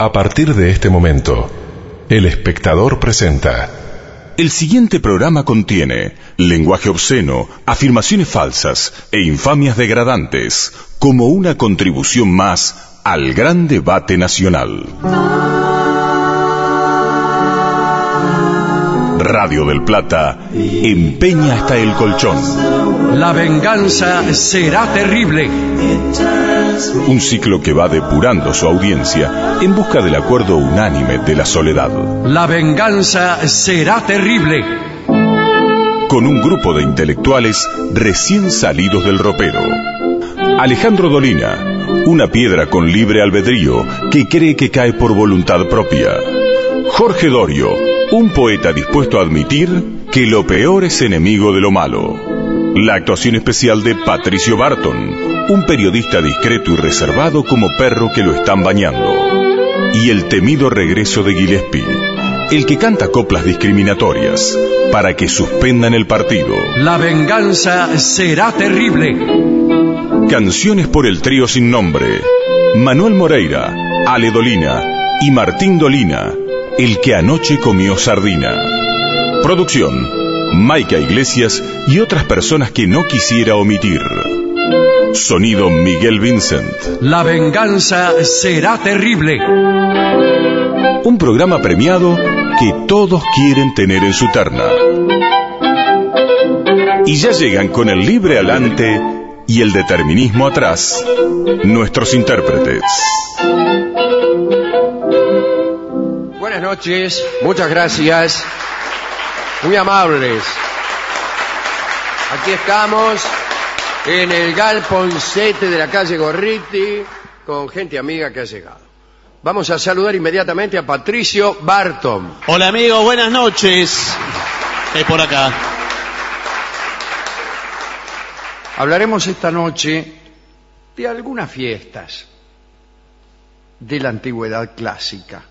A partir de este momento, El Espectador presenta. El siguiente programa contiene lenguaje obsceno, afirmaciones falsas e infamias degradantes, como una contribución más al gran debate nacional. Radio del Plata empeña hasta el colchón. La venganza será terrible. Un ciclo que va depurando su audiencia en busca del acuerdo unánime de la soledad. La venganza será terrible. Con un grupo de intelectuales recién salidos del ropero. Alejandro Dolina, una piedra con libre albedrío que cree que cae por voluntad propia. Jorge Dorio, un poeta dispuesto a admitir que lo peor es enemigo de lo malo. La actuación especial de Patricio Barton, un periodista discreto y reservado como perro que lo están bañando. Y el temido regreso de Gillespie, el que canta coplas discriminatorias para que suspendan el partido. La venganza será terrible. Canciones por el trío sin nombre: Manuel Moreira, Ale Dolina y Martín Dolina, el que anoche comió sardina. Producción: Maica Iglesias y otras personas que no quisiera omitir. Sonido: Miguel Vincent. La venganza será terrible. Un programa premiado que todos quieren tener en su terna. Y ya llegan con el libre alante y el determinismo atrás, nuestros intérpretes. Buenas noches, muchas gracias, muy amables. Aquí estamos en el galponcete de la calle Gorriti con gente amiga que ha llegado. Vamos a saludar inmediatamente a Patricio Barton. Hola amigos, buenas noches. Es por acá. Hablaremos esta noche de algunas fiestas de la antigüedad clásica.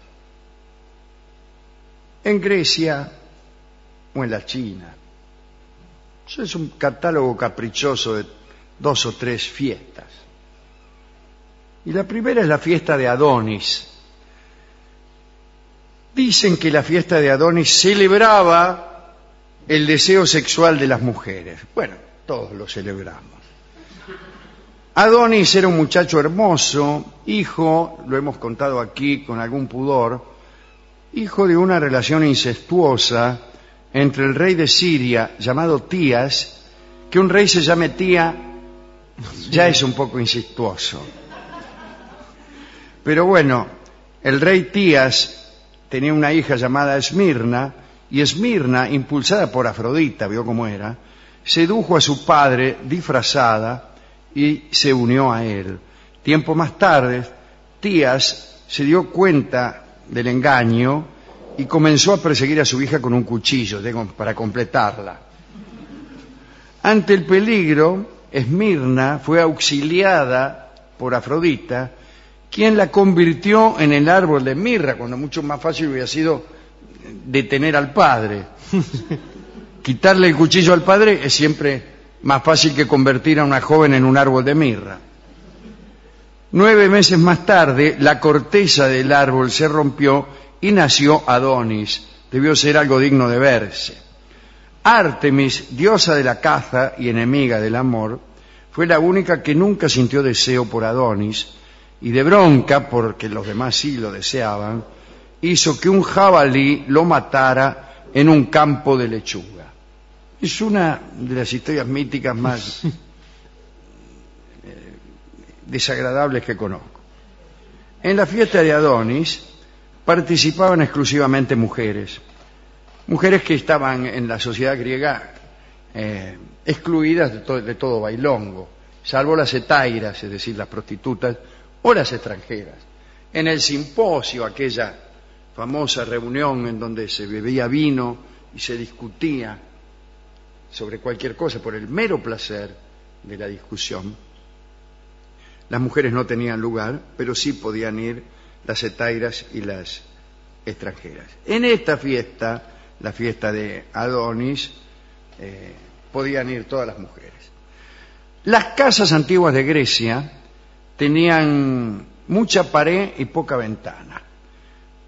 En Grecia o en la China. Eso es un catálogo caprichoso de 2 o 3 fiestas. Y la primera es la fiesta de Adonis. Dicen que la fiesta de Adonis celebraba el deseo sexual de las mujeres. Bueno, todos lo celebramos. Adonis era un muchacho hermoso, hijo, lo hemos contado aquí con algún pudor, hijo de una relación incestuosa entre el rey de Siria, llamado Tías. Que un rey se llame Tía ya es un poco incestuoso. Pero bueno, el rey Tías tenía una hija llamada Esmirna, y Esmirna, impulsada por Afrodita, vio cómo era, sedujo a su padre disfrazada y se unió a él. Tiempo más tarde, Tías se dio cuenta del engaño y comenzó a perseguir a su hija con un cuchillo para completarla. Ante el peligro, Esmirna fue auxiliada por Afrodita, quien la convirtió en el árbol de mirra, cuando mucho más fácil hubiera sido detener al padre. Quitarle el cuchillo al padre es siempre más fácil que convertir a una joven en un árbol de mirra. 9 meses más tarde, la corteza del árbol se rompió y nació Adonis. Debió ser algo digno de verse. Ártemis, diosa de la caza y enemiga del amor, fue la única que nunca sintió deseo por Adonis, y de bronca, porque los demás sí lo deseaban, hizo que un jabalí lo matara en un campo de lechuga. Es una de las historias míticas más desagradables que conozco. En la fiesta de Adonis participaban exclusivamente mujeres que estaban en la sociedad griega excluidas de todo bailongo, salvo las hetairas, es decir, las prostitutas o las extranjeras. En el simposio, aquella famosa reunión en donde se bebía vino y se discutía sobre cualquier cosa por el mero placer de la discusión, las mujeres no tenían lugar, pero sí podían ir las hetairas y las extranjeras. En esta fiesta, la fiesta de Adonis, podían ir todas las mujeres. Las casas antiguas de Grecia tenían mucha pared y poca ventana.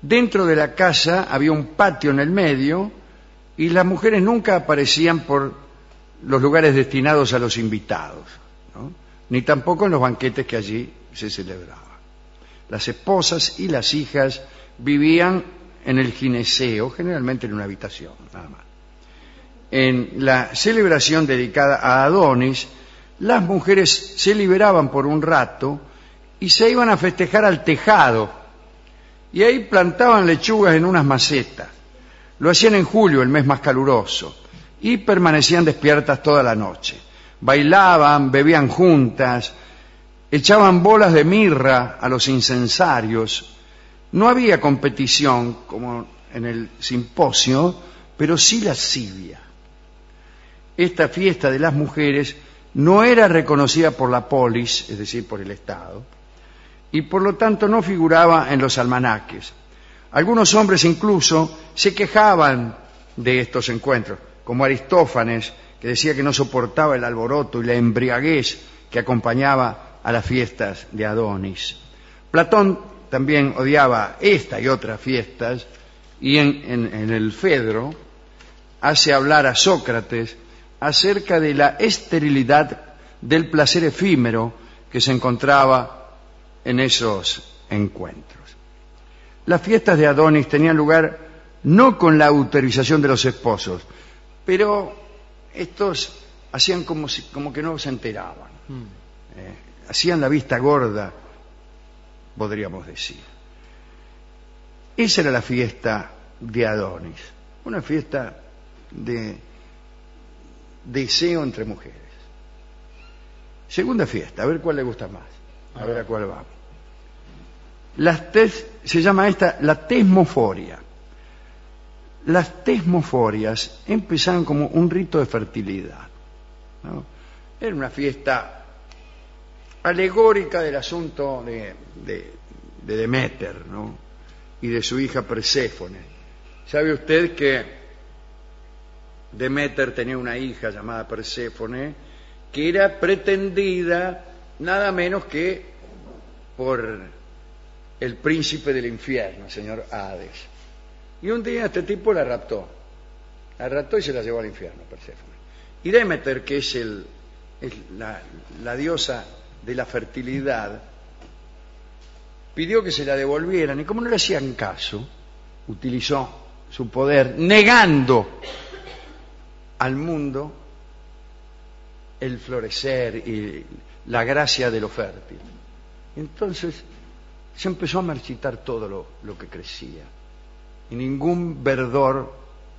Dentro de la casa había un patio en el medio y las mujeres nunca aparecían por los lugares destinados a los invitados, ¿no? Ni tampoco en los banquetes que allí se celebraban. Las esposas y las hijas vivían en el gineceo, generalmente en una habitación, nada más. En la celebración dedicada a Adonis, las mujeres se liberaban por un rato y se iban a festejar al tejado. Y ahí plantaban lechugas en unas macetas. Lo hacían en julio, el mes más caluroso, y permanecían despiertas toda la noche. Bailaban, bebían juntas, echaban bolas de mirra a los incensarios. No había competición como en el simposio, pero sí lascivia. Esta fiesta de las mujeres no era reconocida por la polis, es decir, por el Estado, y por lo tanto no figuraba en los almanaques. Algunos hombres incluso se quejaban de estos encuentros, como Aristófanes, que decía que no soportaba el alboroto y la embriaguez que acompañaba a las fiestas de Adonis. Platón también odiaba esta y otras fiestas, y en el Fedro hace hablar a Sócrates acerca de la esterilidad del placer efímero que se encontraba en esos encuentros. Las fiestas de Adonis tenían lugar no con la autorización de los esposos, pero estos hacían como que no se enteraban. Hacían la vista gorda, podríamos decir. Esa era la fiesta de Adonis, una fiesta de deseo entre mujeres. Segunda fiesta, a ver cuál le gusta más. A ver a cuál vamos. Se llama esta la tesmoforia. Las tesmoforias empezaron como un rito de fertilidad, ¿no? Era una fiesta alegórica del asunto de Deméter, ¿no? Y de su hija Perséfone. ¿Sabe usted que Deméter tenía una hija llamada Perséfone que era pretendida nada menos que por el príncipe del infierno, el señor Hades? Y un día este tipo la raptó y se la llevó al infierno, Perséfone. Y Deméter, que es la diosa de la fertilidad, pidió que se la devolvieran, y como no le hacían caso, utilizó su poder negando al mundo el florecer y la gracia de lo fértil. Entonces se empezó a marchitar todo lo que crecía, y ningún verdor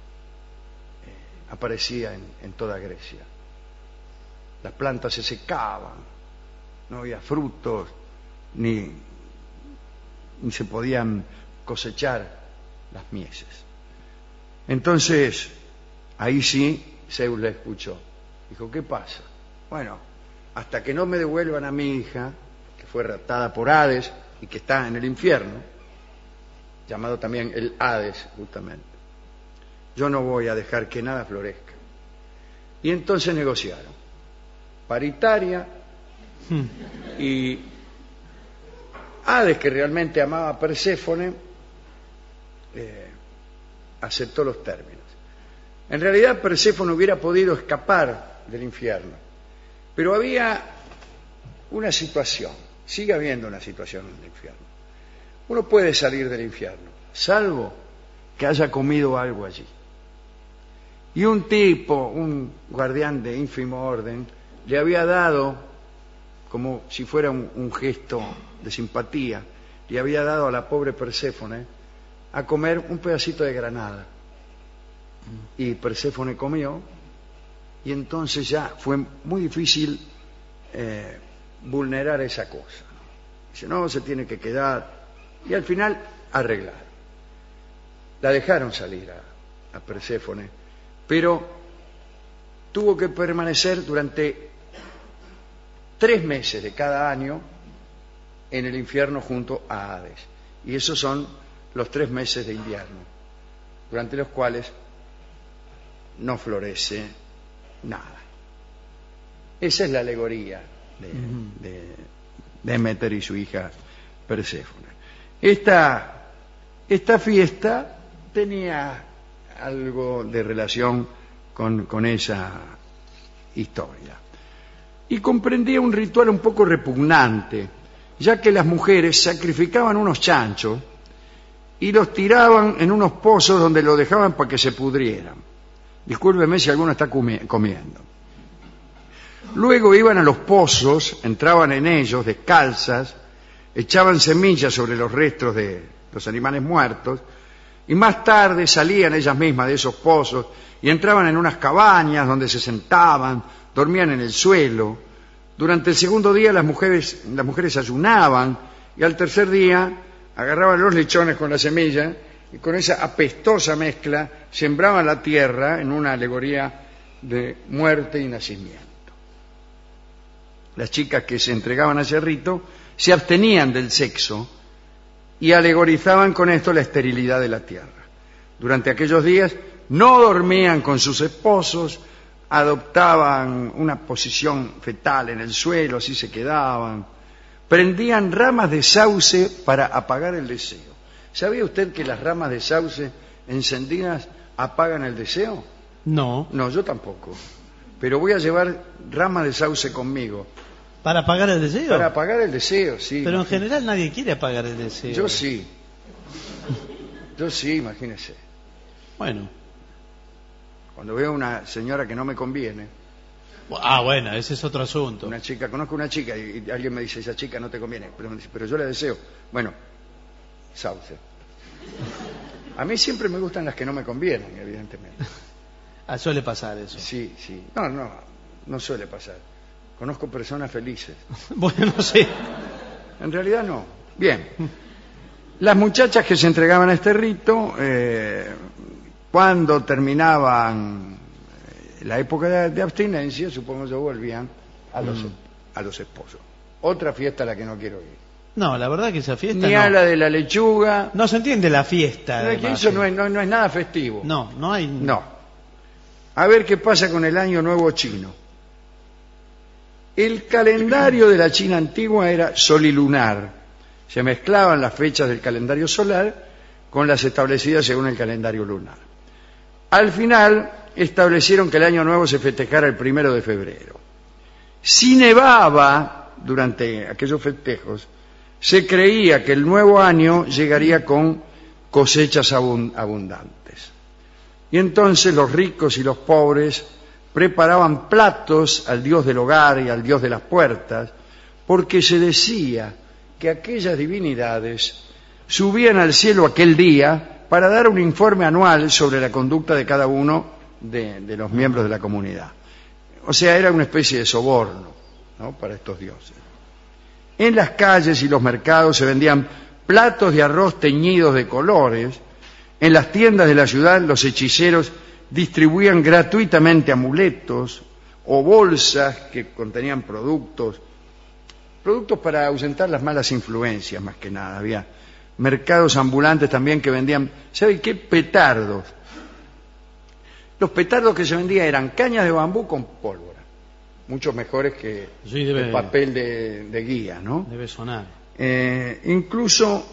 aparecía en toda Grecia. Las plantas se secaban, no había frutos, ni se podían cosechar las mieses. Entonces, ahí sí, Zeus le escuchó. Dijo, ¿qué pasa? Bueno, hasta que no me devuelvan a mi hija, que fue raptada por Hades y que está en el infierno, llamado también el Hades, justamente, yo no voy a dejar que nada florezca. Y entonces negociaron paritaria, y Hades, que realmente amaba a Perséfone, aceptó los términos. En realidad Perséfone hubiera podido escapar del infierno, pero había una situación, sigue habiendo una situación en el infierno. Uno puede salir del infierno, salvo que haya comido algo allí. Y un tipo, un guardián de ínfimo orden, le había dado, como si fuera un gesto de simpatía, le había dado a la pobre Perséfone a comer un pedacito de granada. Y Perséfone comió, y entonces ya fue muy difícil vulnerar esa cosa. Dice, no, se tiene que quedar. Y al final arreglaron. La dejaron salir a Perséfone, pero tuvo que permanecer durante 3 meses de cada año en el infierno junto a Hades. Y esos son los 3 meses de invierno, durante los cuales no florece nada. Esa es la alegoría de Deméter y su hija Perséfone. Esta Esta fiesta tenía algo de relación con esa historia. Y comprendía un ritual un poco repugnante, ya que las mujeres sacrificaban unos chanchos y los tiraban en unos pozos donde los dejaban para que se pudrieran. Discúlpeme si alguno está comiendo. Luego iban a los pozos, entraban en ellos descalzas, echaban semillas sobre los restos de los animales muertos, y más tarde salían ellas mismas de esos pozos y entraban en unas cabañas donde se sentaban, dormían en el suelo. Durante el segundo día las mujeres ayunaban, y al tercer día agarraban los lechones con la semilla y con esa apestosa mezcla sembraban la tierra en una alegoría de muerte y nacimiento. Las chicas que se entregaban a ese rito se abstenían del sexo y alegorizaban con esto la esterilidad de la tierra. Durante aquellos días no dormían con sus esposos, adoptaban una posición fetal en el suelo, así se quedaban, prendían ramas de sauce para apagar el deseo. ¿Sabía usted que las ramas de sauce encendidas apagan el deseo? No. No, yo tampoco. Pero voy a llevar ramas de sauce conmigo. ¿Para apagar el deseo? Para apagar el deseo, sí. Pero en general nadie quiere apagar el deseo. Yo sí. Yo sí, imagínese. Bueno. Cuando veo una señora que no me conviene. Ah, bueno, ese es otro asunto. Una chica, conozco una chica y alguien me dice, esa chica no te conviene. Pero yo la deseo. Bueno, sauce. A mí siempre me gustan las que no me convienen, evidentemente. Ah, suele pasar eso. Sí, sí. No suele pasar. Conozco personas felices. Bueno, sí. En realidad no. Bien. Las muchachas que se entregaban a este rito, cuando terminaban la época de abstinencia, supongo yo, volvían a los esposos. Otra fiesta a la que no quiero ir. No, la verdad que esa fiesta Ni no. a la de la lechuga. No se entiende la fiesta. No, Además, eso no es nada festivo. No hay. No. A ver qué pasa con el Año Nuevo Chino. El calendario de la China antigua era solilunar. Se mezclaban las fechas del calendario solar con las establecidas según el calendario lunar. Al final establecieron que el Año Nuevo se festejara el 1 de febrero. Si nevaba durante aquellos festejos, se creía que el nuevo año llegaría con cosechas abundantes. Y entonces los ricos y los pobres preparaban platos al dios del hogar y al dios de las puertas, porque se decía que aquellas divinidades subían al cielo aquel día para dar un informe anual sobre la conducta de cada uno de los miembros de la comunidad. O sea, era una especie de soborno, ¿no?, para estos dioses. En las calles y los mercados se vendían platos de arroz teñidos de colores. En las tiendas de la ciudad los hechiceros distribuían gratuitamente amuletos o bolsas que contenían productos para ahuyentar las malas influencias, más que nada. Había mercados ambulantes también que vendían, ¿sabe qué? Petardos. Los petardos que se vendían eran cañas de bambú con pólvora, mucho mejores que sí, el papel de guía, ¿no? Debe sonar. Incluso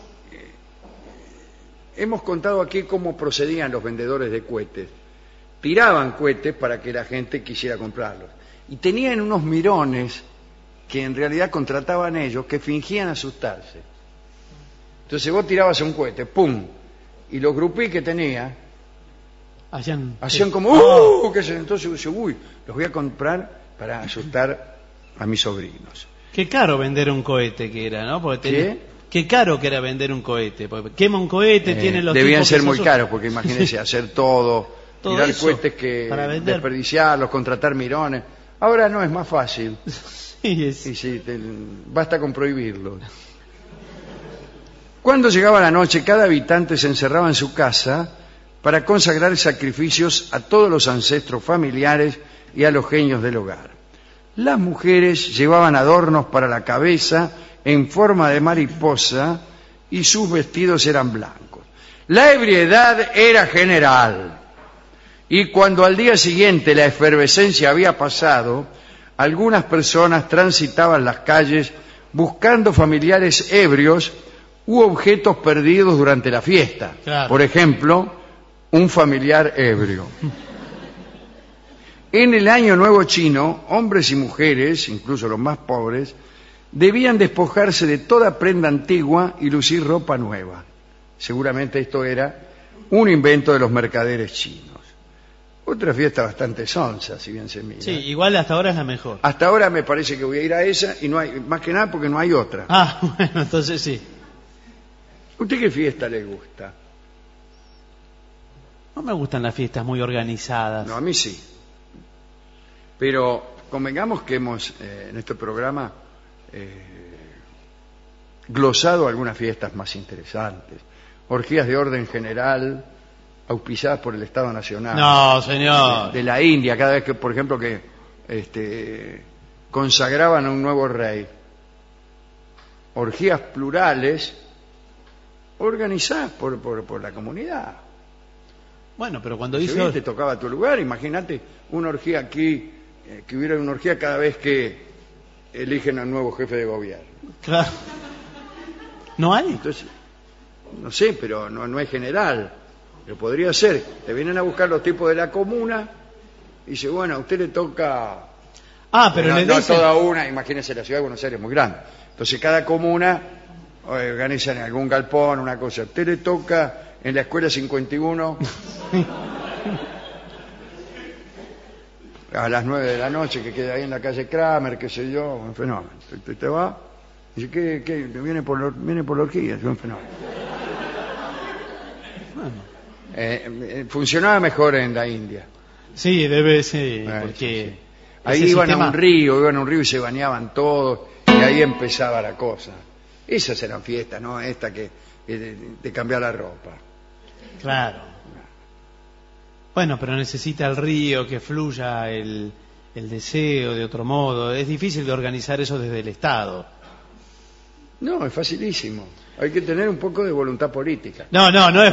hemos contado aquí cómo procedían los vendedores de cohetes. Tiraban cohetes para que la gente quisiera comprarlos. Y tenían unos mirones que en realidad contrataban ellos, que fingían asustarse. Entonces vos tirabas un cohete, ¡pum! Y los grupí que tenía hacían como ¿qué es eso? Entonces yo, los voy a comprar para asustar a mis sobrinos. Qué caro vender un cohete que era, ¿no? Porque ¿Qué? Qué caro que era vender un cohete. Porque quema un cohete, tiene los debían tipos ser que muy se caros, porque imagínense hacer todo tirar eso cohetes que para vender. desperdiciarlos, contratar mirones. Ahora no, es más fácil. Sí, es... Y sí, basta con prohibirlo. Cuando llegaba la noche, cada habitante se encerraba en su casa para consagrar sacrificios a todos los ancestros familiares y a los genios del hogar. Las mujeres llevaban adornos para la cabeza en forma de mariposa y sus vestidos eran blancos. La ebriedad era general y cuando al día siguiente la efervescencia había pasado, algunas personas transitaban las calles buscando familiares ebrios u objetos perdidos durante la fiesta. Claro. Por ejemplo, un familiar ebrio. En el Año Nuevo chino, hombres y mujeres, incluso los más pobres, debían despojarse de toda prenda antigua y lucir ropa nueva. Seguramente esto era un invento de los mercaderes chinos. Otra fiesta bastante sonsa, si bien se mira. Sí, igual hasta ahora es la mejor. Hasta ahora me parece que voy a ir a esa y no hay, más que nada porque no hay otra. Ah, bueno, entonces sí. ¿Usted qué fiesta le gusta? No me gustan las fiestas muy organizadas. No, a mí sí. Pero convengamos que hemos en este programa glosado algunas fiestas más interesantes. Orgías de orden general, auspiciadas por el Estado Nacional. No, señor. De la India, cada vez que, por ejemplo, que consagraban a un nuevo rey. Orgías plurales organizadas por la comunidad. Bueno, pero cuando Si hizo... bien te tocaba tu lugar, imagínate una orgía aquí, que hubiera una orgía cada vez que eligen a un nuevo jefe de gobierno. Claro. ¿No hay? Entonces, no sé, pero no es general. Pero podría ser. Te vienen a buscar los tipos de la comuna y dice, bueno, a usted le toca... Ah, pero no, le no dicen... toda una, imagínense, la ciudad de Buenos Aires es muy grande. Entonces cada comuna organiza en algún galpón una cosa. A usted le toca en la escuela 51 a las 9 de la noche, que queda ahí en la calle Kramer, qué sé yo, un fenómeno. Te va y dice, ¿qué? Viene por la orgía, es un fenómeno. Funcionaba mejor en la India. Sí, debe ser, porque... Sí. Ahí iban a un río y se bañaban todos, y ahí empezaba la cosa. Esas eran fiestas, no esta que de cambiar la ropa. Claro. Bueno, pero necesita el río, que fluya el deseo de otro modo. Es difícil de organizar eso desde el Estado. No, es facilísimo. Hay que tener un poco de voluntad política. No es...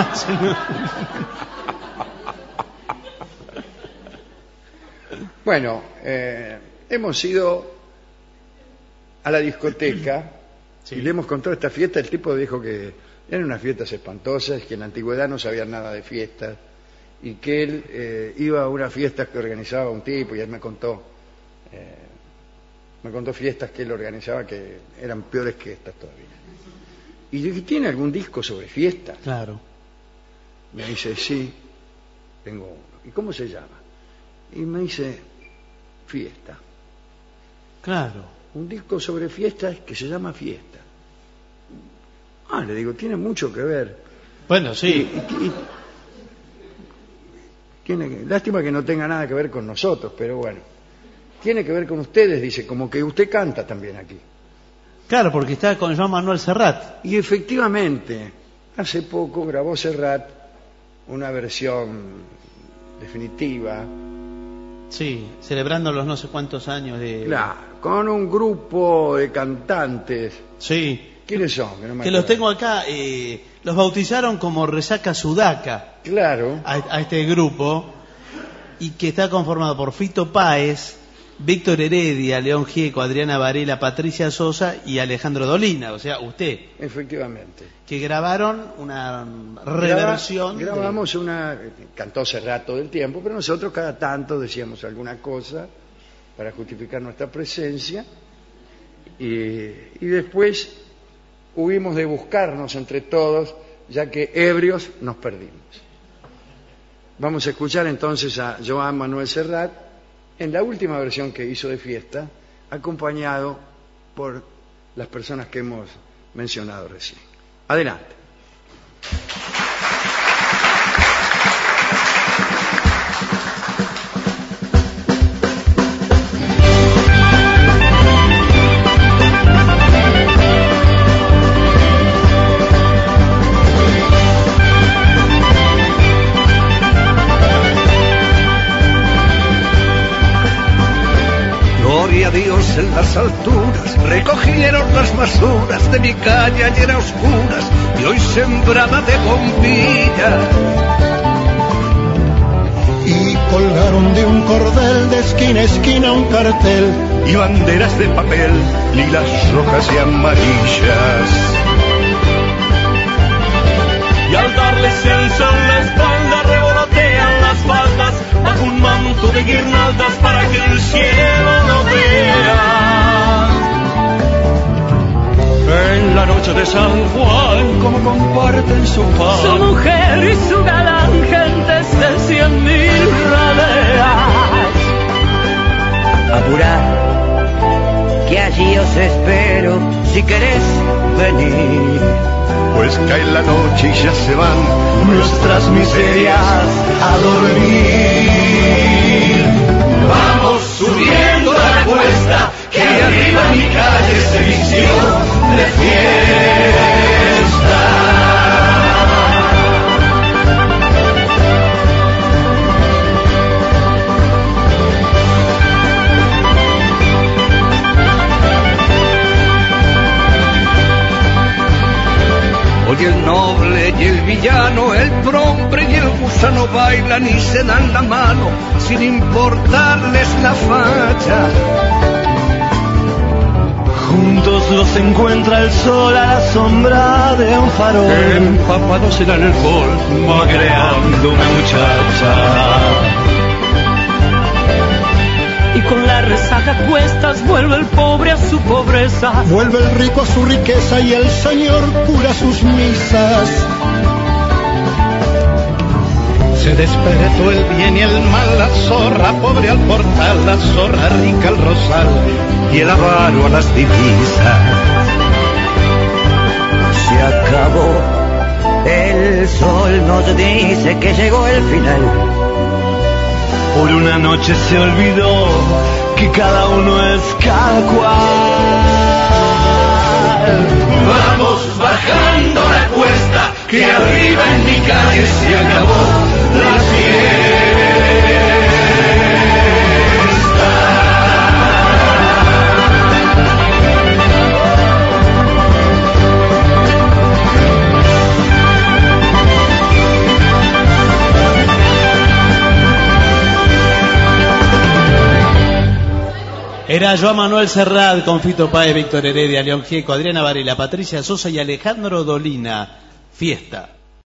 Bueno, hemos ido a la discoteca Sí. y le hemos contado esta fiesta. El tipo dijo que eran unas fiestas espantosas, que en la antigüedad no sabían nada de fiestas y que él iba a unas fiestas que organizaba un tipo y él me contó fiestas que él organizaba que eran peores que estas todavía. Y yo dije, ¿tiene algún disco sobre fiestas? Claro. Me dice, sí, tengo uno. ¿Y cómo se llama? Y me dice, Fiesta. Claro. Un disco sobre fiestas que se llama Fiesta. Ah, le digo, tiene mucho que ver. Bueno, sí. Lástima que no tenga nada que ver con nosotros, pero bueno. Tiene que ver con ustedes, dice, como que usted canta también aquí. Claro, porque está con Joan Manuel Serrat. Y efectivamente, hace poco grabó Serrat una versión definitiva. Sí, celebrando los no sé cuántos años de... Claro, con un grupo de cantantes. Sí. ¿Quiénes son? Que los tengo acá, los bautizaron como Resaca Sudaca. Claro. A este grupo, y que está conformado por Fito Páez, Víctor Heredia, León Gieco, Adriana Varela, Patricia Sosa y Alejandro Dolina, o sea, usted. Efectivamente. Que grabaron una reversión. Grabamos una... Cantó Serrat todo el tiempo, pero nosotros cada tanto decíamos alguna cosa para justificar nuestra presencia y después hubimos de buscarnos entre todos, ya que ebrios nos perdimos. Vamos a escuchar entonces a Joan Manuel Serrat en la última versión que hizo de Fiesta, acompañado por las personas que hemos mencionado recién. Adelante. Gloria a Dios en las alturas, recogieron las basuras de mi calle ayer a oscuras y hoy sembrada de bombillas. Y colgaron de un cordel de esquina a esquina un cartel Y banderas de papel, lilas, rojas y amarillas. de San Juan, como comparten su pan. Su mujer y su galán, gentes de 100.000 raleas. Apurá, que allí os espero, si querés venir. Pues cae la noche y ya se van nuestras miserias a dormir. Vamos subiendo la cuesta, que arriba mi calle se vistió de fiesta. Hoy el noble y el villano, el prombre y el gusano bailan y se dan la mano sin importarles la facha. Juntos los encuentra el sol a la sombra de un farol, empapados en el alcohol, magreando una muchacha. Y con la resaca a cuestas vuelve el pobre a su pobreza. Vuelve el rico a su riqueza y el Señor cura sus misas. Se despertó el bien y el mal, la zorra pobre al portal, la zorra rica al rosal y el avaro a las divisas. Se acabó, el sol nos dice que llegó el final. Por una noche se olvidó que cada uno es cada cual. Vamos bajando la cuesta, que arriba en mi calle se acabó la Era Joan Manuel Serrat con Fito Páez, Víctor Heredia, León Gieco, Adriana Varela, Patricia Sosa y Alejandro Dolina. Fiesta.